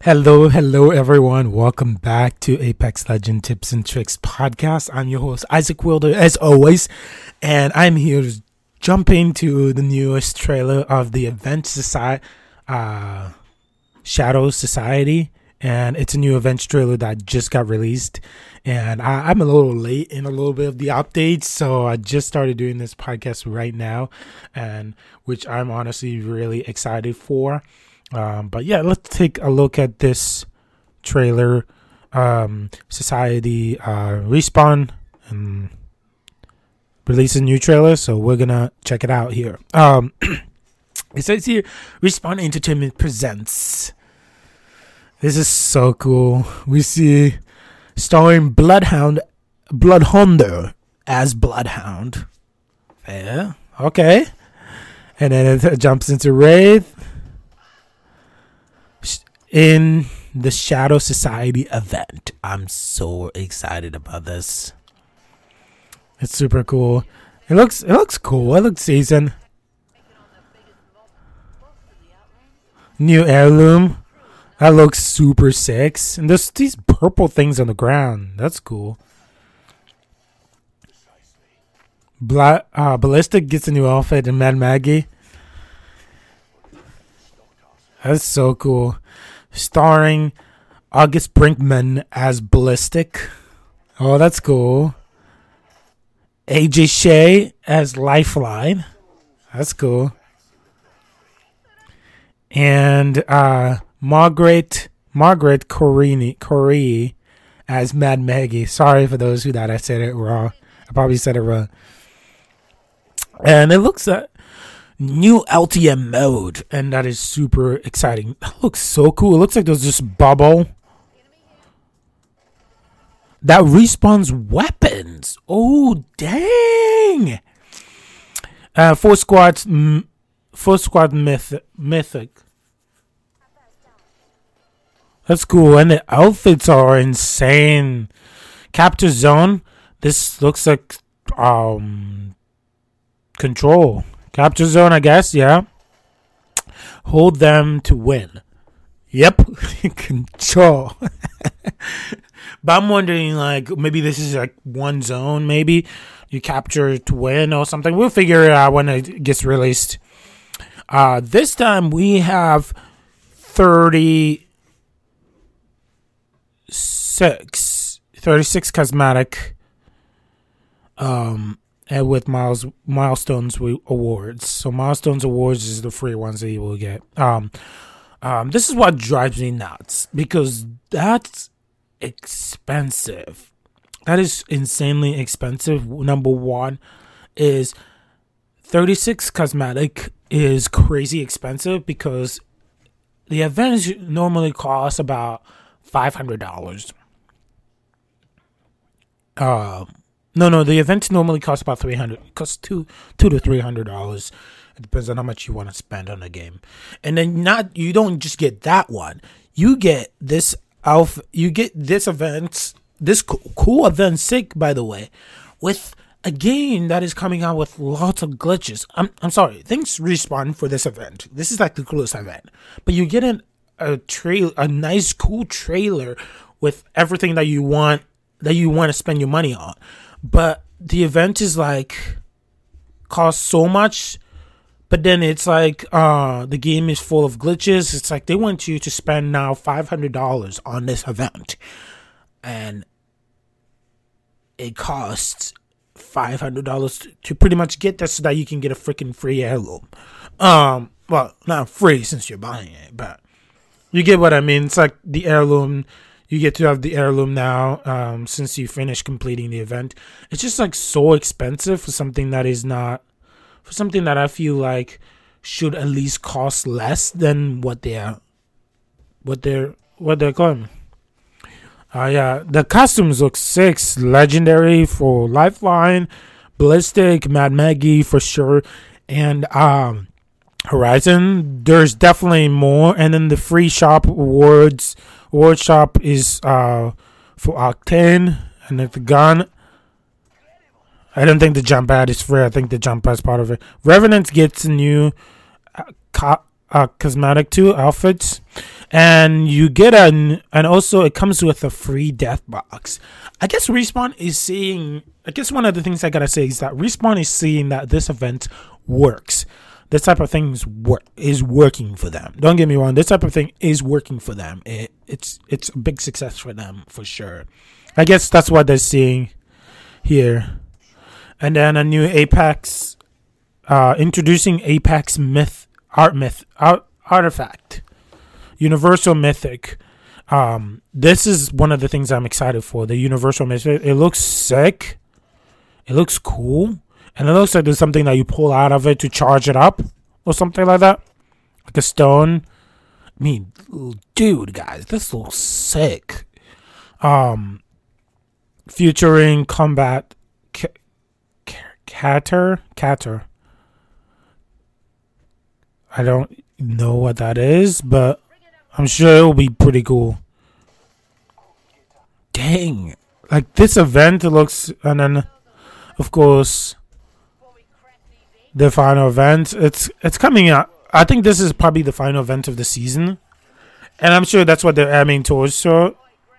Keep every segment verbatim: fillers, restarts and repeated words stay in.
Hello, hello everyone. Welcome back to Apex Legend Tips and Tricks podcast. I'm your host, Isaac Wilder, as always, and I'm here to jump into the newest trailer of the Event Society, uh, Shadow Society, and it's a new events trailer that just got released, and I, I'm a little late in a little bit of the updates, so I just started doing this podcast right now, and which I'm honestly really excited for. Um, but yeah, let's take a look at this trailer. Um, Society uh, Respawn and release a new trailer, so we're gonna check it out here. Um, it says here, Respawn Entertainment presents. This is so cool. We see starring Bloodhound, Bloodhounder as Bloodhound. Yeah, okay. And then it jumps into Wraith. In the Shadow Society event. I'm so excited about this. It's super cool. It looks it looks cool. It looks seasoned. New heirloom. That looks super sick. And there's these purple things on the ground. That's cool. Bla- uh, Ballistic gets a new outfit in Mad Maggie. That's so cool. Starring August Brinkman as Ballistic. Oh, that's cool. A J Shea as Lifeline. That's cool. And uh, Margaret Margaret Corini Corey as Mad Maggie. Sorry for those who thought I said it wrong. I probably said it wrong. And it looks at new L T M mode, and that is super exciting. That looks so cool. It looks like there's this bubble that respawns weapons. Oh, dang. Uh, four squads, m- four squad myth- mythic. That's cool, and the outfits are insane. Capture zone. This looks like um control. Capture zone, I guess, yeah. Hold them to win. Yep. Control. But I'm wondering, like, maybe this is like one zone, maybe. You capture to win or something. We'll figure it out when it gets released. Uh, this time we have thirty-six. thirty-six cosmetic. Um... And with miles milestones awards, so milestones awards is the free ones that you will get. Um, um, this is what drives me nuts because that's expensive. That is insanely expensive. Number one is thirty-six cosmetic is crazy expensive because the events normally cost about five hundred dollars. Um. No, no. The events normally cost about three hundred. It costs two, two to three hundred dollars. It depends on how much you want to spend on the game. And then not you don't just get that one. You get this alpha. You get this event, this cool, cool event, sick by the way, with a game that is coming out with lots of glitches. I'm I'm sorry. Things respawn for this event. This is like the coolest event, but you get an, a trail, a nice cool trailer with everything that you want that you want to spend your money on. But the event is like costs so much, but then it's like uh the game is full of glitches. It's like they want you to spend now five hundred dollars on this event, and it costs five hundred dollars to, to pretty much get this so that you can get a freaking free heirloom. Um, well, not free since you're buying it, but you get what I mean. It's like the heirloom. You get to have the heirloom now um, since you finished completing the event. It's just like so expensive for something that is not, for something that I feel like should at least cost less than what they're, what they're, what they're going. Uh, yeah, the costumes look sick. Legendary for Lifeline, Ballistic, Mad Maggie for sure, and um, Horizon. There's definitely more, and then the free shop awards. Award shop is uh for Octane, and then the gun. I don't think the jump pad is free. I think the jump pad is part of it. Revenant gets a new uh, co- uh, cosmetic too outfits, and you get an and also it comes with a free death box. I guess Respawn is seeing. I guess one of the things I gotta say is that Respawn is seeing that this event works. This type of thing is work is working for them. Don't get me wrong. This type of thing is working for them. It, it's it's a big success for them for sure. I guess that's what they're seeing here. And then a new Apex, uh, introducing Apex Myth Art Myth Art, Artifact. Universal Mythic. Um, this is one of the things I'm excited for. The Universal Mythic. It looks sick. It looks cool. And it looks like there's something that you pull out of it to charge it up. Or something like that. Like a stone. I mean, dude, guys. This looks sick. Um, featuring combat... C- Catter? Catter. I don't know what that is, but... I'm sure it'll be pretty cool. Dang. Like, this event looks... And then, of course, the final event. It's it's coming out. I think this is probably the final event of the season. And I'm sure that's what they're aiming towards. So,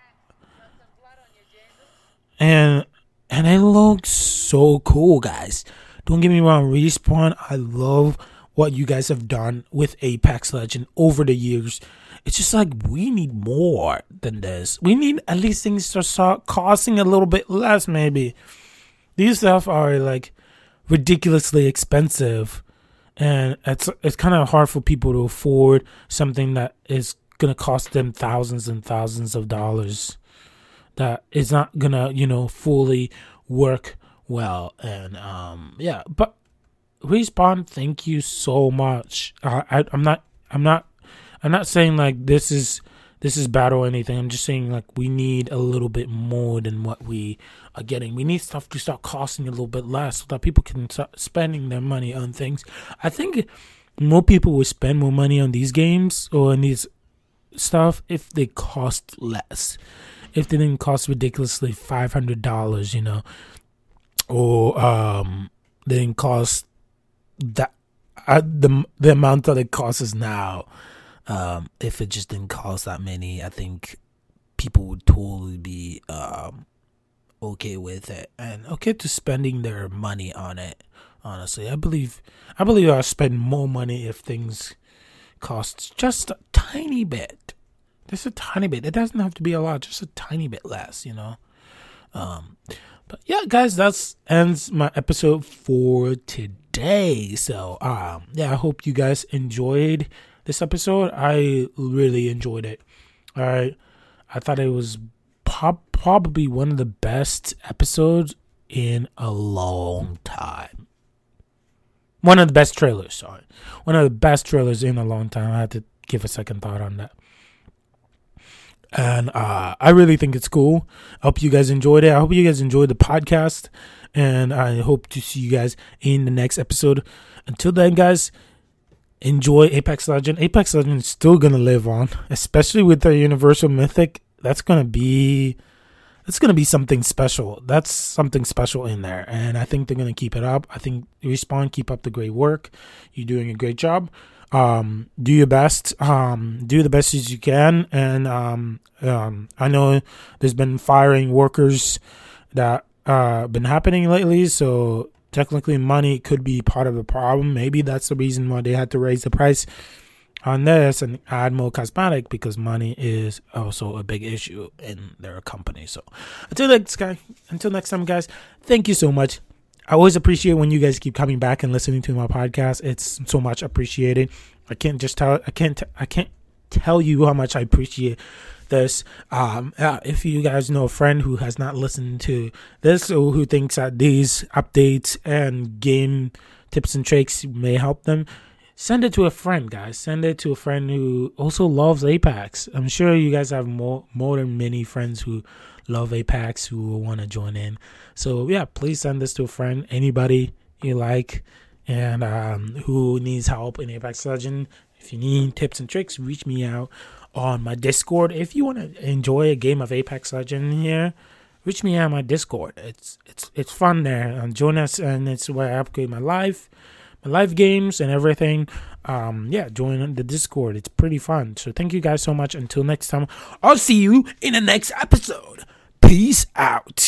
and, and it looks so cool, guys. Don't get me wrong. Respawn, I love what you guys have done with Apex Legends over the years. It's just like we need more than this. We need at least things to start costing a little bit less, maybe. These stuff are like ridiculously expensive, and it's it's kind of hard for people to afford something that is gonna cost them thousands and thousands of dollars. That is not gonna, you know, fully work well. And um, yeah, but Respawn, thank you so much. Uh, I I'm not I'm not. I'm not saying like this is this is bad or anything. I'm just saying like we need a little bit more than what we are getting. We need stuff to start costing a little bit less so that people can start spending their money on things. I think more people will spend more money on these games or on these stuff if they cost less. If they didn't cost ridiculously five hundred dollars, you know, or um, they didn't cost that uh, the the amount that it costs now. Um, if it just didn't cost that many, I think people would totally be um, okay with it and okay to spending their money on it. Honestly, I believe I believe I'll spend more money if things cost just a tiny bit, just a tiny bit. It doesn't have to be a lot, just a tiny bit less, you know. Um, but yeah, guys, that's ends my episode for today. So um, yeah, I hope you guys enjoyed this episode. I really enjoyed it. All right. I thought it was pop- probably one of the best episodes in a long time. One of the best trailers, sorry. One of the best trailers in a long time. I had to give a second thought on that. And uh, I really think it's cool. I hope you guys enjoyed it. I hope you guys enjoyed the podcast. And I hope to see you guys in the next episode. Until then, guys, enjoy Apex Legends. Apex Legends is still gonna live on, especially with the Universal Mythic. That's gonna be, that's gonna be something special. That's something special in there, and I think they're gonna keep it up. I think Respawn, keep up the great work. You're doing a great job. Um, do your best. Um, do the best as you can. And um, um, I know there's been firing workers that uh been happening lately, so technically money could be part of the problem. Maybe that's the reason why they had to raise the price on this and add more cosmetic, because money is also a big issue in their company. So until next guy, until next time, guys, thank you so much. I always appreciate when you guys keep coming back and listening to my podcast. It's so much appreciated. I can't just tell. I can't. I can't tell you how much I appreciate this. Um, uh, if you guys know a friend who has not listened to this or who thinks that these updates and game tips and tricks may help them, send it to a friend, guys. Send it to a friend who also loves Apex. I'm sure you guys have more more than many friends who love Apex who will want to join in. So yeah, please send this to a friend, anybody you like, and um, who needs help in Apex Legends. If you need tips and tricks, reach me out on my Discord. If you want to enjoy a game of Apex Legends here, reach me out on my Discord. It's it's it's fun there. Um, join us, and it's where I upgrade my life, live games and everything, um, yeah, join the Discord. It's pretty fun. So thank you guys so much. Until next time, I'll see you in the next episode. Peace out.